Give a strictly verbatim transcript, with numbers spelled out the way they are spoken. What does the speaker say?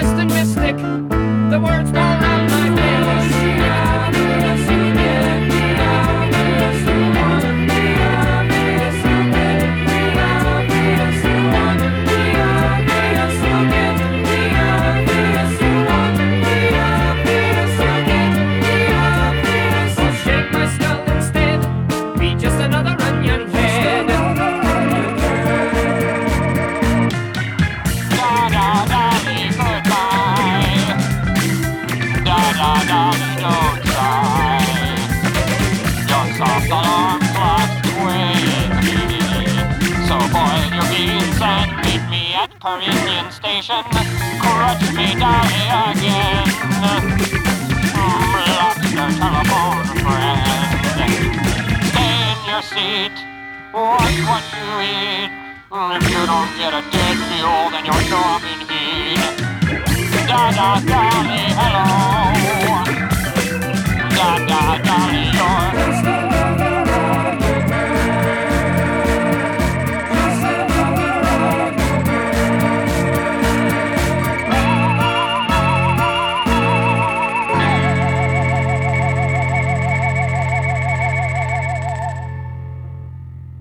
Western mystic. The words fall out my face. I'll shake my skull instead. Be just another onion head. Da da da dee goodbye. Da da da dee don't sigh. Your soft alarm clock's waking. So boil your beans and meet me at Caribbean Station. Crutch me dolly again. Mm, lobster telephone friend. Stay in your seat. Watch what you eat. If you don't get a dead mule, then you're dog in heat. Da da da.